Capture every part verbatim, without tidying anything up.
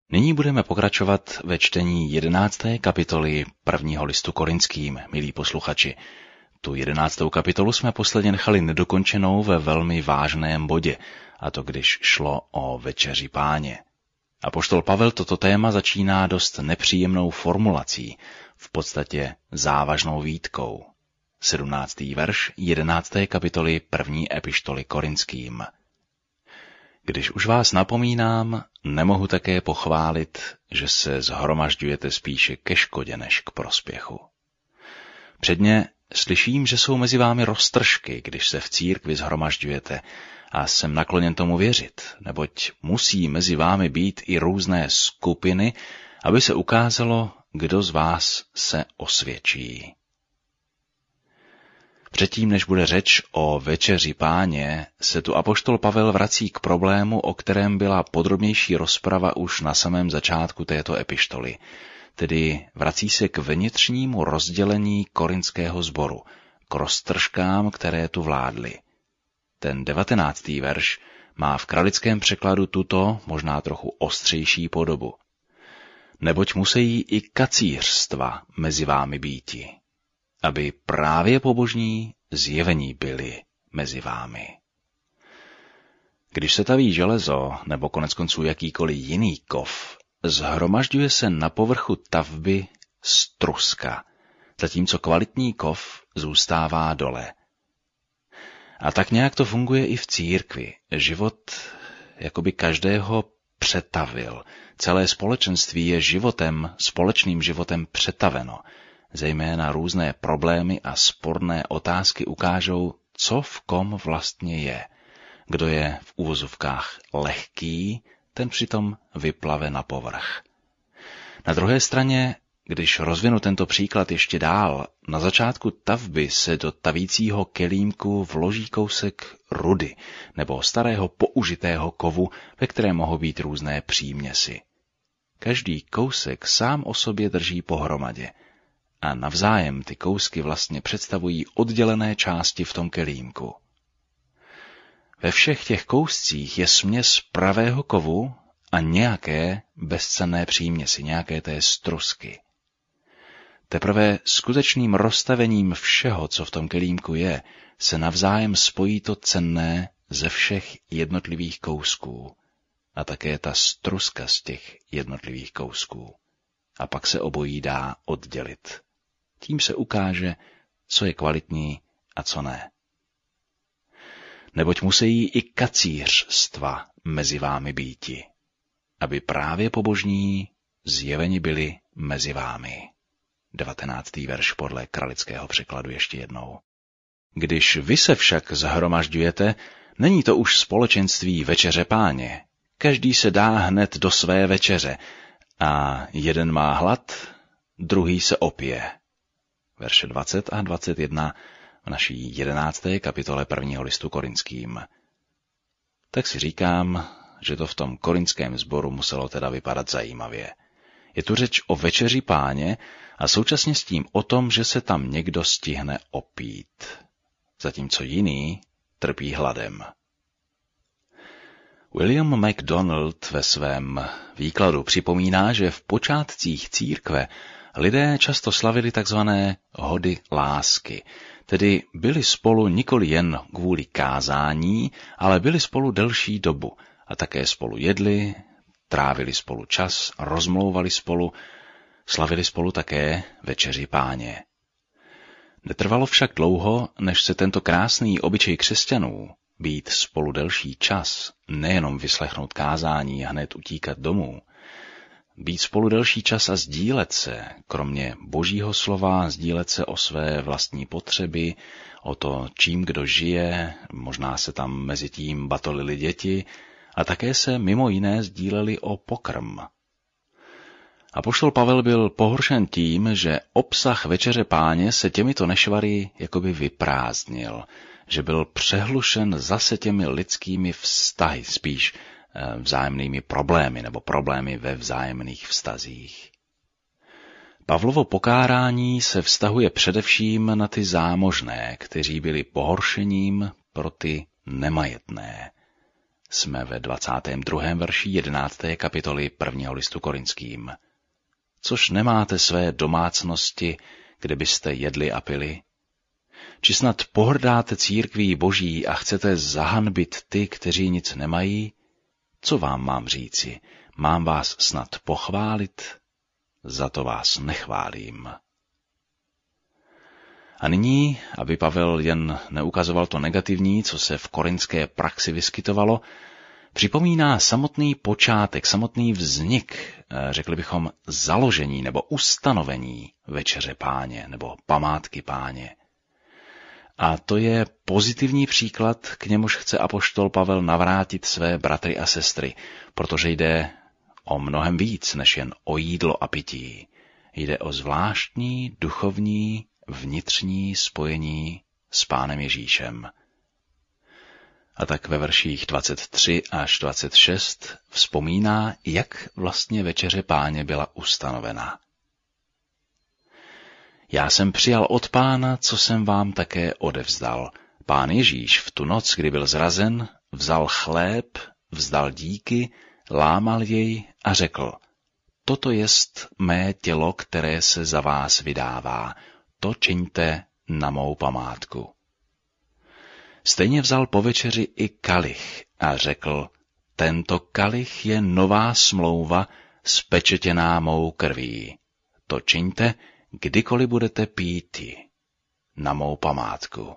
Nyní budeme pokračovat ve čtení jedenácté kapitoly prvního listu Korinským, milí posluchači. Tu jedenáctou kapitolu jsme posledně nechali nedokončenou ve velmi vážném bodě, a to když šlo o večeři Páně. Apoštol Pavel toto téma začíná dost nepříjemnou formulací, v podstatě závažnou výtkou. sedmnáctý verš jedenácté kapitoly první epištoly Korinským. Když už vás napomínám, nemohu také pochválit, že se shromažďujete spíše ke škodě než k prospěchu. Předně slyším, že jsou mezi vámi roztržky, když se v církvi shromažďujete, a jsem nakloněn tomu věřit, neboť musí mezi vámi být i různé skupiny, aby se ukázalo, kdo z vás se osvědčí. Předtím, než bude řeč o večeři Páně, se tu apoštol Pavel vrací k problému, o kterém byla podrobnější rozprava už na samém začátku této epištoly, tedy vrací se k vnitřnímu rozdělení korinského sboru, k roztržkám, které tu vládly. Ten devatenáctý verš má v kralickém překladu tuto, možná trochu ostřejší podobu. Neboť musejí i kacířstva mezi vámi býti, aby právě pobožní zjevení byli mezi vámi. Když se taví železo, nebo koneckonců jakýkoliv jiný kov, zhromažďuje se na povrchu tavby struska, zatímco kvalitní kov zůstává dole. A tak nějak to funguje i v církvi. Život jakoby každého přetavil. Celé společenství je životem, společným životem přetaveno. Zejména různé problémy a sporné otázky ukážou, co v kom vlastně je. Kdo je v uvozovkách lehký, ten přitom vyplave na povrch. Na druhé straně, když rozvinu tento příklad ještě dál, na začátku tavby se do tavícího kelímku vloží kousek rudy nebo starého použitého kovu, ve kterém mohou být různé příměsi. Každý kousek sám o sobě drží pohromadě a navzájem ty kousky vlastně představují oddělené části v tom kelímku. Ve všech těch kouscích je směs pravého kovu a nějaké bezcenné příměsi, nějaké té strusky. Teprve skutečným rozstavením všeho, co v tom kelímku je, se navzájem spojí to cenné ze všech jednotlivých kousků a také ta struska z těch jednotlivých kousků. A pak se obojí dá oddělit. Tím se ukáže, co je kvalitní a co ne. Neboť musejí i kacířstva mezi vámi býti, aby právě pobožní zjeveni byli mezi vámi. devatenáctý verš podle kralického překladu ještě jednou. Když vy se však zhromažďujete, není to už společenství večeře Páně. Každý se dá hned do své večeře a jeden má hlad, druhý se opije. Verše dvacet a dvacet jedna v naší jedenácté kapitole prvního listu Korinským. Tak si říkám, že to v tom korinském sboru muselo teda vypadat zajímavě. Je tu řeč o večeři Páně a současně s tím o tom, že se tam někdo stihne opít, zatímco jiný trpí hladem. William MacDonald ve svém výkladu připomíná, že v počátcích církve lidé často slavili takzvané hody lásky, tedy byli spolu nikoli jen kvůli kázání, ale byli spolu delší dobu a také spolu jedli, trávili spolu čas, rozmlouvali spolu, slavili spolu také večeři Páně. Netrvalo však dlouho, než se tento krásný obyčej křesťanů, být spolu delší čas, nejenom vyslechnout kázání a hned utíkat domů, být spolu delší čas a sdílet se, kromě božího slova, sdílet se o své vlastní potřeby, o to, čím kdo žije, možná se tam mezi tím batolili děti a také se mimo jiné sdíleli o pokrm. Apoštol Pavel byl pohoršen tím, že obsah večeře Páně se těmito nešvary jakoby vyprázdnil, že byl přehlušen zase těmi lidskými vztahy, spíš vzájemnými problémy nebo problémy ve vzájemných vztazích. Pavlovo pokárání se vztahuje především na ty zámožné, kteří byli pohoršením pro ty nemajetné. Jsme ve dvacátém druhém verši jedenácté kapitoly prvního listu Korinským. Což nemáte své domácnosti, kde byste jedli a pili? Či snad pohrdáte církví Boží a chcete zahanbit ty, kteří nic nemají? Co vám mám říci? Mám vás snad pochválit? Za to vás nechválím. A nyní, aby Pavel jen neukazoval to negativní, co se v korinské praxi vyskytovalo, připomíná samotný počátek, samotný vznik, řekli bychom založení nebo ustanovení večeře Páně nebo památky Páně. A to je pozitivní příklad, k němuž chce apoštol Pavel navrátit své bratry a sestry, protože jde o mnohem víc než jen o jídlo a pití. Jde o zvláštní, duchovní, vnitřní spojení s Pánem Ježíšem. A tak ve verších dvacet tři až dvacet šest vzpomíná, jak vlastně večeře Páně byla ustanovena. Já jsem přijal od Pána, co jsem vám také odevzdal. Pán Ježíš v tu noc, kdy byl zrazen, vzal chléb, vzdal díky, lámal jej a řekl: Toto jest mé tělo, které se za vás vydává, to čiňte na mou památku. Stejně vzal po večeři i kalich a řekl: Tento kalich je nová smlouva spečetěná mou krví. To čiňte, kdykoliv budete píti, na mou památku.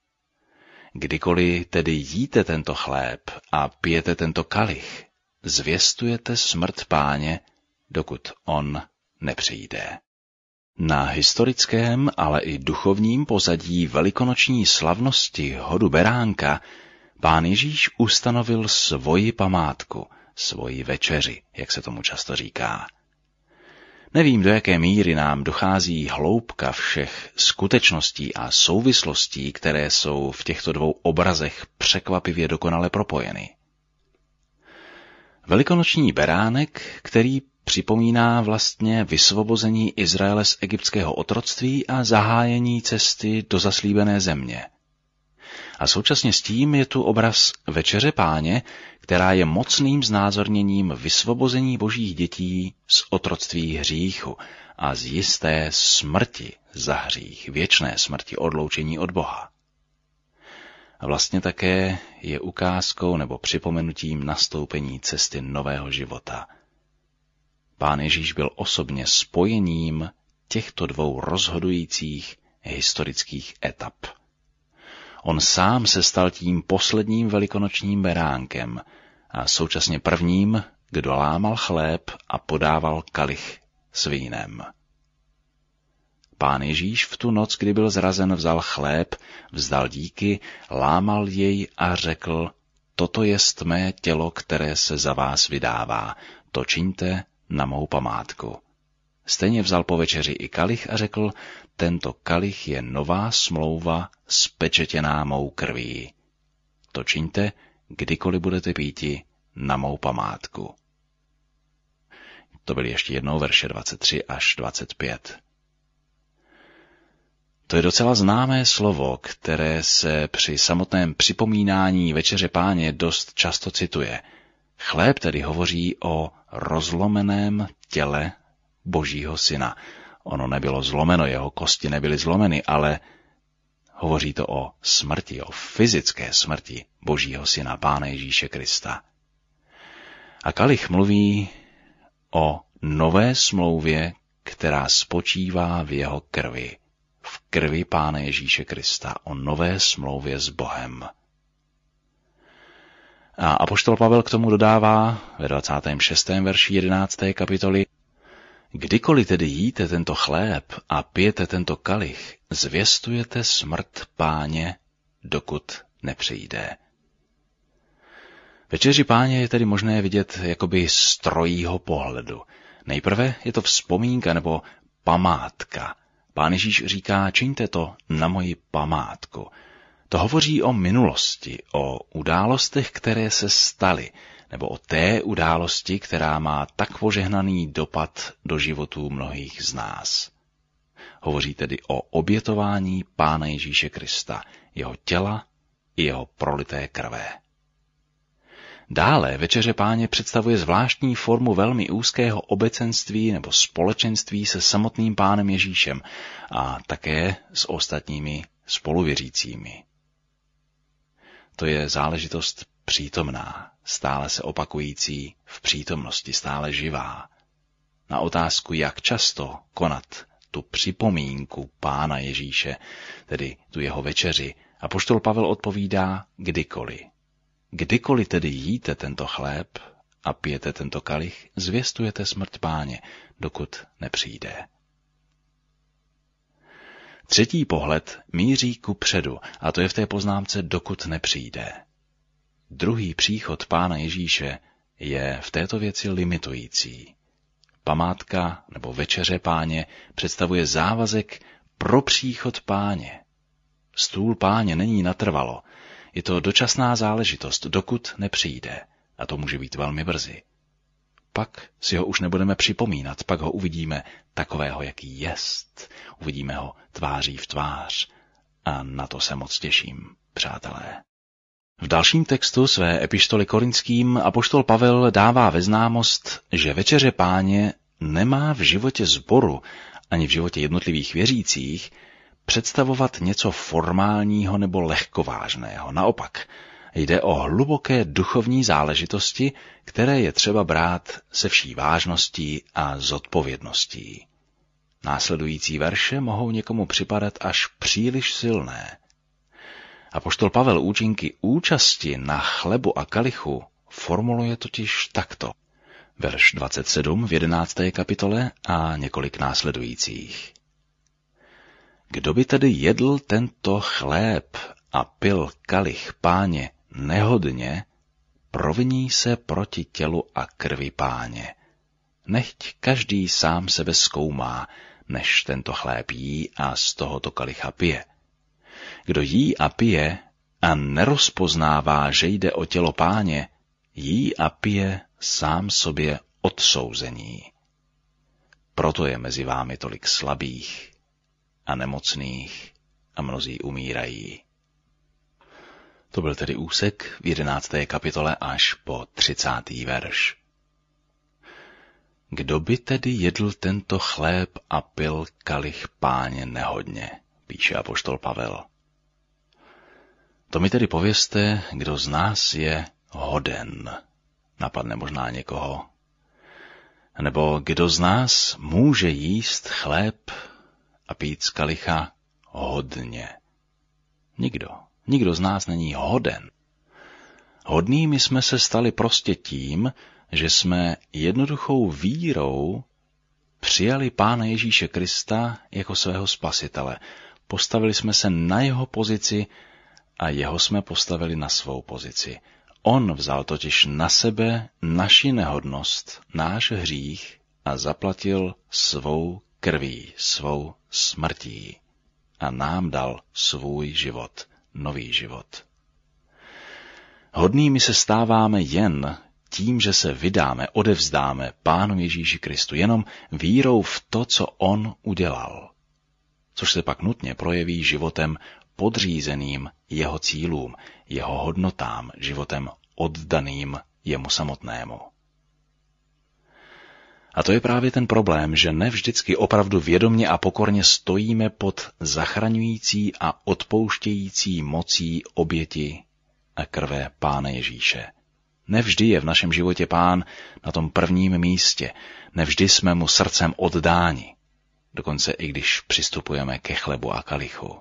Kdykoliv tedy jíte tento chléb a pijete tento kalich, zvěstujete smrt Páně, dokud on nepřijde. Na historickém, ale i duchovním pozadí velikonoční slavnosti hodu beránka Pán Ježíš ustanovil svoji památku, svoji večeři, jak se tomu často říká. Nevím, do jaké míry nám dochází hloubka všech skutečností a souvislostí, které jsou v těchto dvou obrazech překvapivě dokonale propojeny. Velikonoční beránek, který připomíná vlastně vysvobození Izraele z egyptského otroctví a zahájení cesty do zaslíbené země. A současně s tím je tu obraz večeře Páně, která je mocným znázorněním vysvobození božích dětí z otroctví hříchu a z jisté smrti za hřích, věčné smrti, odloučení od Boha. A vlastně také je ukázkou nebo připomenutím nastoupení cesty nového života. Pán Ježíš byl osobně spojením těchto dvou rozhodujících historických etap. On sám se stal tím posledním velikonočním beránkem a současně prvním, kdo lámal chléb a podával kalich s vínem. Pán Ježíš v tu noc, kdy byl zrazen, vzal chléb, vzdal díky, lámal jej a řekl: Toto jest mé tělo, které se za vás vydává, to čiňte na mou památku. Stejně vzal po večeři i kalich a řekl: Tento kalich je nová smlouva spečetěná mou krví. To čiňte, kdykoliv budete píti, na mou památku. To byly ještě jednou verše dvacet tři až dvacet pět. To je docela známé slovo, které se při samotném připomínání večeře Páně dost často cituje. Chléb tedy hovoří o rozlomeném těle Božího syna. Ono nebylo zlomeno, jeho kosti nebyly zlomeny, ale hovoří to o smrti, o fyzické smrti Božího syna, Pána Ježíše Krista. A kalich mluví o nové smlouvě, která spočívá v jeho krvi, v krvi Pána Ježíše Krista, o nové smlouvě s Bohem. A apoštol Pavel k tomu dodává ve dvacátém šestém verši jedenácté kapitoly: Kdykoliv tedy jíte tento chléb a pijete tento kalich, zvěstujete smrt Páně, dokud nepřijde. Večeři Páně je tedy možné vidět jakoby z trojího pohledu. Nejprve je to vzpomínka nebo památka. Pán Ježíš říká: čiňte to na moji památku. To hovoří o minulosti, o událostech, které se staly, nebo o té události, která má tak požehnaný dopad do životů mnohých z nás. Hovoří tedy o obětování Pána Ježíše Krista, jeho těla i jeho prolité krve. Dále večeře Páně představuje zvláštní formu velmi úzkého obecenství nebo společenství se samotným Pánem Ježíšem a také s ostatními spoluvěřícími. To je záležitost přítomná, stále se opakující v přítomnosti, stále živá. Na otázku, jak často konat tu připomínku Pána Ježíše, tedy tu jeho večeři, apoštol Pavel odpovídá kdykoliv. Kdykoliv tedy jíte tento chléb a pijete tento kalich, zvěstujete smrt Páně, dokud nepřijde. Třetí pohled míří ku předu, a to je v té poznámce dokud nepřijde. Druhý příchod Pána Ježíše je v této věci limitující. Památka nebo večeře Páně představuje závazek pro příchod Páně. Stůl Páně není natrvalo, je to dočasná záležitost, dokud nepřijde, a to může být velmi brzy. Pak si ho už nebudeme připomínat, pak ho uvidíme takového, jaký jest. Uvidíme ho tváří v tvář a na to se moc těším, přátelé. V dalším textu své epištoly Korinským apoštol Pavel dává ve známost, že večeře Páně nemá v životě sboru ani v životě jednotlivých věřících představovat něco formálního nebo lehkovážného. Naopak, jde o hluboké duchovní záležitosti, které je třeba brát se vší vážností a zodpovědností. Následující verše mohou někomu připadat až příliš silné. Apoštol Pavel účinky účasti na chlebu a kalichu formuluje totiž takto. Verš dvacet sedm v jedenácté kapitole a několik následujících. Kdo by tedy jedl tento chléb a pil kalich Páně nehodně, proviní se proti tělu a krvi Páně. Nechť každý sám sebe zkoumá, než tento chléb jí a z tohoto kalicha pije. Kdo jí a pije a nerozpoznává, že jde o tělo Páně, jí a pije sám sobě odsouzení. Proto je mezi vámi tolik slabých a nemocných a mnozí umírají. To byl tedy úsek v jedenácté kapitole až po třicátý verš. Kdo by tedy jedl tento chléb a pil kalich Páně nehodně, píše apoštol Pavel. To mi tedy povězte, kdo z nás je hoden, napadne možná někoho. Nebo kdo z nás může jíst chléb a pít z kalicha hodně. Nikdo, nikdo z nás není hoden. Hodnými jsme se stali prostě tím, že jsme jednoduchou vírou přijali Pána Ježíše Krista jako svého spasitele. Postavili jsme se na jeho pozici a jeho jsme postavili na svou pozici. On vzal totiž na sebe naši nehodnost, náš hřích a zaplatil svou krví, svou smrtí a nám dal svůj život, nový život. Hodnými se stáváme jen tím, že se vydáme, odevzdáme Pánu Ježíši Kristu, jenom vírou v to, co on udělal, což se pak nutně projeví životem podřízeným jeho cílům, jeho hodnotám, životem oddaným jemu samotnému. A to je právě ten problém, že ne vždycky opravdu vědomně a pokorně stojíme pod zachraňující a odpouštějící mocí oběti a krve Pána Ježíše. Nevždy je v našem životě Pán na tom prvním místě, nevždy jsme mu srdcem oddáni, dokonce i když přistupujeme ke chlebu a kalichu.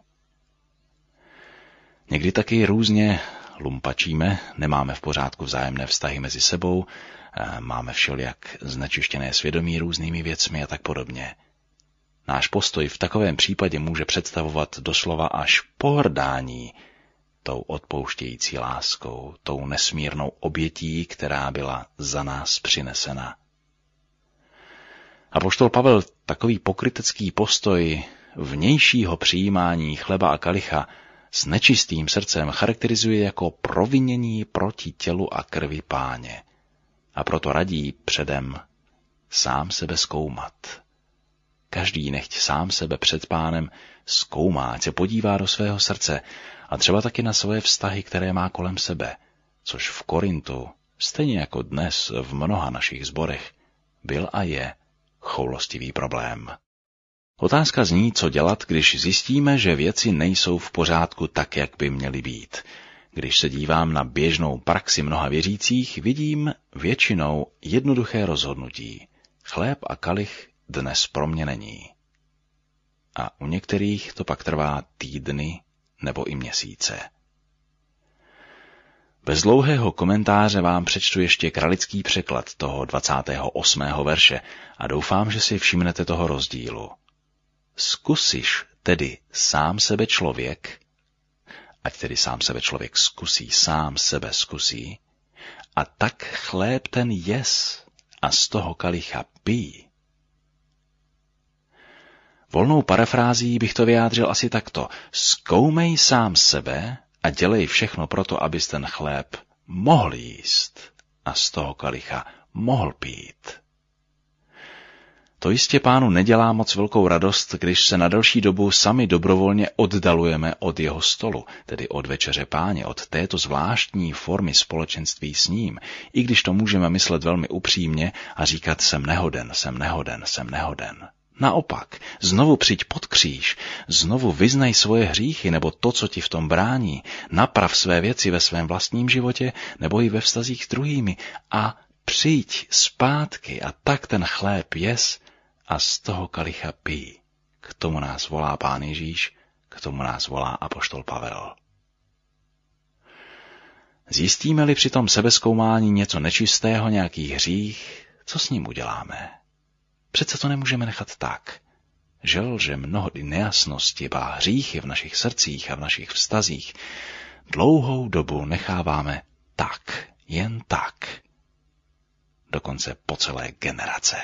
Někdy taky různě lumpačíme, nemáme v pořádku vzájemné vztahy mezi sebou, máme všelijak znečištěné svědomí různými věcmi a tak podobně. Náš postoj v takovém případě může představovat doslova až pohrdání tou odpouštějící láskou, tou nesmírnou obětí, která byla za nás přinesena. Apoštol Pavel takový pokrytecký postoj vnějšího přijímání chleba a kalicha s nečistým srdcem charakterizuje jako provinění proti tělu a krvi Páně. A proto radí předem sám sebe zkoumat. Každý nechť sám sebe před Pánem zkoumá, ať se podívá do svého srdce a třeba taky na svoje vztahy, které má kolem sebe, což v Korintu stejně jako dnes v mnoha našich sborech, byl a je choulostivý problém. Otázka zní, co dělat, když zjistíme, že věci nejsou v pořádku tak, jak by měly být. Když se dívám na běžnou praxi mnoha věřících, vidím většinou jednoduché rozhodnutí. Chléb a kalich dnes pro mě není. A u některých to pak trvá týdny nebo i měsíce. Bez dlouhého komentáře vám přečtu ještě kralický překlad toho dvacátého osmého verše a doufám, že si všimnete toho rozdílu. Zkusíš tedy sám sebe člověk, ať tedy sám sebe člověk zkusí, sám sebe zkusí, a tak chléb ten jes a z toho kalicha pij. Volnou parafrází bych to vyjádřil asi takto. Zkoumej sám sebe a dělej všechno proto, abys ten chléb mohl jíst a z toho kalicha mohl pít. To jistě Pánu nedělá moc velkou radost, když se na delší dobu sami dobrovolně oddalujeme od jeho stolu, tedy od večeře Páně, od této zvláštní formy společenství s ním, i když to můžeme myslet velmi upřímně a říkat jsem nehoden, jsem nehoden, jsem nehoden. Naopak, znovu přijď pod kříž, znovu vyznej svoje hříchy nebo to, co ti v tom brání, naprav své věci ve svém vlastním životě nebo i ve vztazích s druhými a přijď zpátky a tak ten chléb jes a z toho kalicha pij. K tomu nás volá Pán Ježíš, k tomu nás volá apoštol Pavel. Zjistíme-li při tom sebezkoumání něco nečistého, nějaký hřích, co s ním uděláme? Přece to nemůžeme nechat tak. Žel, že mnohdy nejasnosti a hříchy v našich srdcích a v našich vztazích dlouhou dobu necháváme tak, jen tak. Dokonce po celé generace.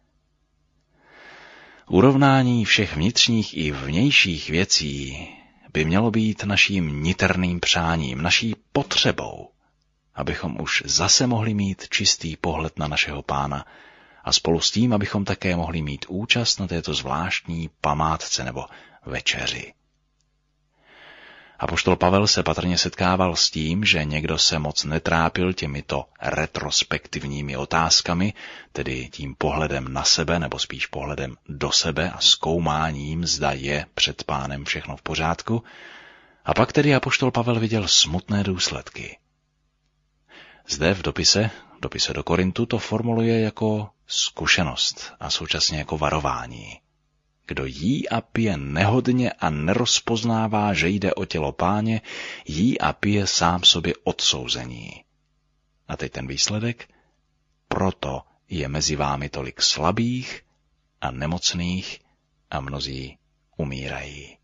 Urovnání všech vnitřních i vnějších věcí by mělo být naším niterným přáním, naší potřebou, abychom už zase mohli mít čistý pohled na našeho Pána a spolu s tím, abychom také mohli mít účast na této zvláštní památce nebo večeři. Apoštol Pavel se patrně setkával s tím, že někdo se moc netrápil těmito retrospektivními otázkami, tedy tím pohledem na sebe, nebo spíš pohledem do sebe a zkoumáním, zda je před Pánem všechno v pořádku, a pak tedy apoštol Pavel viděl smutné důsledky. Zde v dopise, dopise do Korintu, to formuluje jako zkušenost a současně jako varování. Kdo jí a pije nehodně a nerozpoznává, že jde o tělo Páně, jí a pije sám sobě odsouzení. A teď ten výsledek? Proto je mezi vámi tolik slabých a nemocných a mnozí umírají.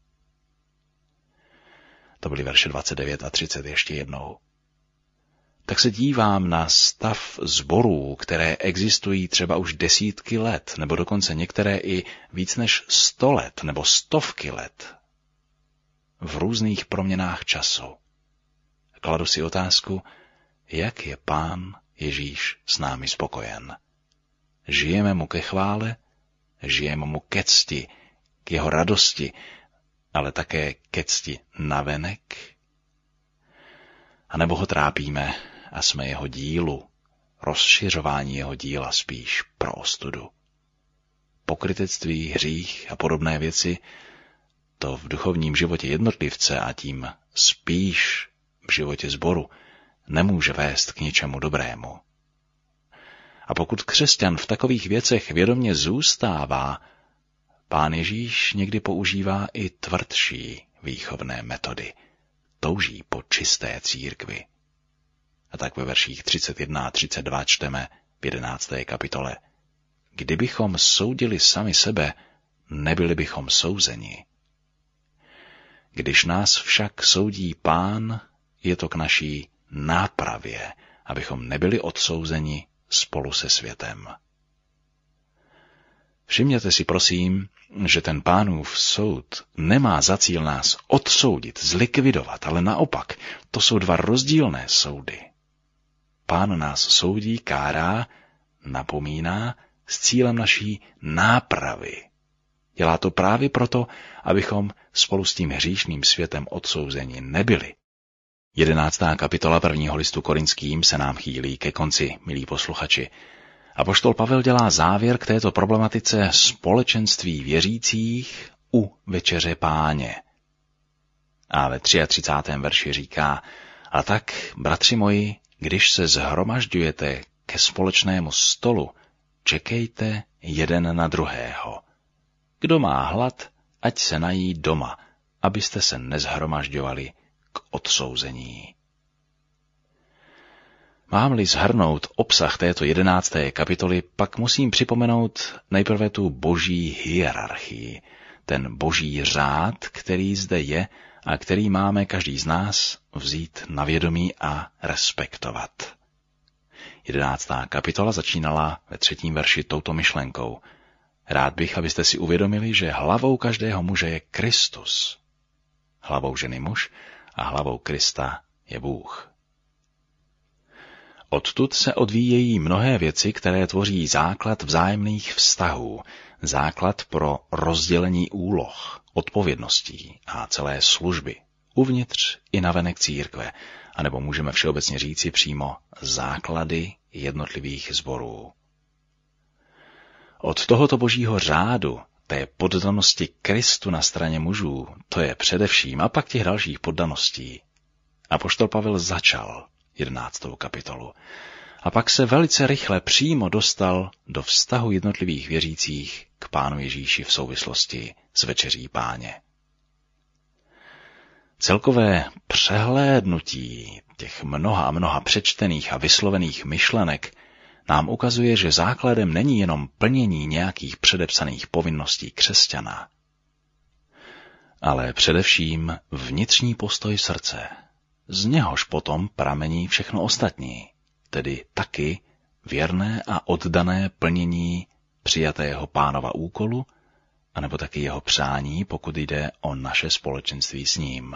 To byly verše dvacet devět a třicet ještě jednou. Tak se dívám na stav sborů, které existují třeba už desítky let, nebo dokonce některé i víc než sto let, nebo stovky let, v různých proměnách času. Kladu si otázku, jak je Pán Ježíš s námi spokojen. Žijeme mu ke chvále, žijeme mu ke cti, k jeho radosti, ale také ke cti navenek? A nebo ho trápíme a jsme jeho dílu, rozšiřování jeho díla spíš pro ostudu. Pokrytectví, hřích a podobné věci, to v duchovním životě jednotlivce a tím spíš v životě sboru nemůže vést k ničemu dobrému. A pokud křesťan v takových věcech vědomě zůstává, Pán Ježíš někdy používá i tvrdší výchovné metody. Touží po čisté církvi. A tak ve verších třicet jedna a třicet dva čteme v jedenácté kapitole. Kdybychom soudili sami sebe, nebyli bychom souzeni. Když nás však soudí Pán, je to k naší nápravě, abychom nebyli odsouzeni spolu se světem. Všimněte si prosím, že ten Pánův soud nemá za cíl nás odsoudit, zlikvidovat, ale naopak, to jsou dva rozdílné soudy. Pán nás soudí, kárá, napomíná s cílem naší nápravy. Dělá to právě proto, abychom spolu s tím hříšným světem odsouzeni nebyli. Jedenáctá kapitola prvního listu Korinským se nám chýlí ke konci, milí posluchači. Apoštol Pavel dělá závěr k této problematice společenství věřících u večeře Páně. A ve třiatřicátém verši říká: a tak, bratři moji, když se shromažďujete ke společnému stolu, čekejte jeden na druhého. Kdo má hlad, ať se nají doma, abyste se nezhromažďovali k odsouzení. Mám-li shrnout obsah této jedenácté kapitoly, pak musím připomenout nejprve tu boží hierarchii, ten boží řád, který zde je a který máme každý z nás vzít na vědomí a respektovat. Jedenáctá kapitola začínala ve třetím verši touto myšlenkou. Rád bych, abyste si uvědomili, že hlavou každého muže je Kristus. Hlavou ženy muž a hlavou Krista je Bůh. Odtud se odvíjejí mnohé věci, které tvoří základ vzájemných vztahů, základ pro rozdělení úloh, odpovědností a celé služby, uvnitř i navenek církve, anebo můžeme všeobecně říci přímo základy jednotlivých sborů. Od tohoto božího řádu, té poddanosti Kristu na straně mužů, to je především, a pak těch dalších poddaností, apoštol Pavel začal jedenáctou kapitolu a pak se velice rychle přímo dostal do vztahu jednotlivých věřících k Pánu Ježíši v souvislosti s večeří Páně. Celkové přehlédnutí těch mnoha a mnoha přečtených a vyslovených myšlenek nám ukazuje, že základem není jenom plnění nějakých předepsaných povinností křesťana, ale především vnitřní postoj srdce. Z něhož potom pramení všechno ostatní, tedy taky věrné a oddané plnění přijatého Pánova úkolu, anebo taky jeho přání, pokud jde o naše společenství s ním.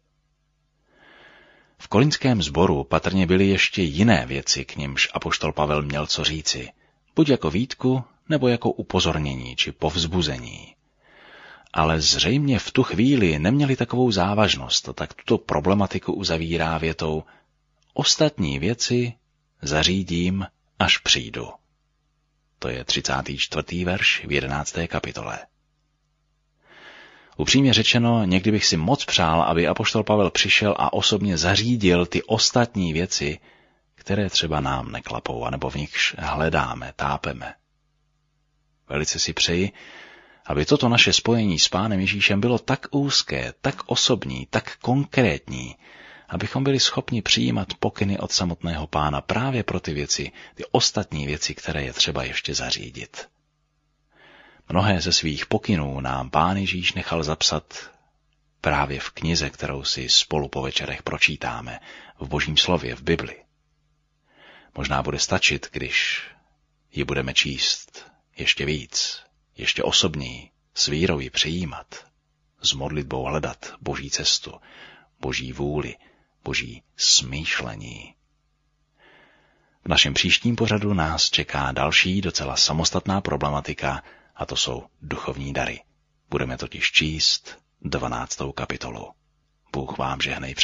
V korinském sboru patrně byly ještě jiné věci, k nimž apoštol Pavel měl co říci, buď jako výtku, nebo jako upozornění či povzbuzení. Ale zřejmě v tu chvíli neměli takovou závažnost, tak tuto problematiku uzavírá větou: ostatní věci zařídím, až přijdu. To je třicátý čtvrtý verš v jedenácté kapitole. Upřímně řečeno, někdy bych si moc přál, aby apoštol Pavel přišel a osobně zařídil ty ostatní věci, které třeba nám neklapou, anebo v nichž hledáme, tápeme. Velice si přeji, aby toto naše spojení s Pánem Ježíšem bylo tak úzké, tak osobní, tak konkrétní, abychom byli schopni přijímat pokyny od samotného Pána právě pro ty věci, ty ostatní věci, které je třeba ještě zařídit. Mnohé ze svých pokynů nám Pán Ježíš nechal zapsat právě v knize, kterou si spolu po večerech pročítáme, v Božím slově, v Bibli. Možná bude stačit, když ji budeme číst ještě víc, ještě osobněji, s vírou ji přijímat, s modlitbou hledat Boží cestu, Boží vůli, Boží smýšlení. V našem příštím pořadu nás čeká další docela samostatná problematika, a to jsou duchovní dary. Budeme totiž číst dvanáctou kapitolu. Bůh vám žehnej, přátelé.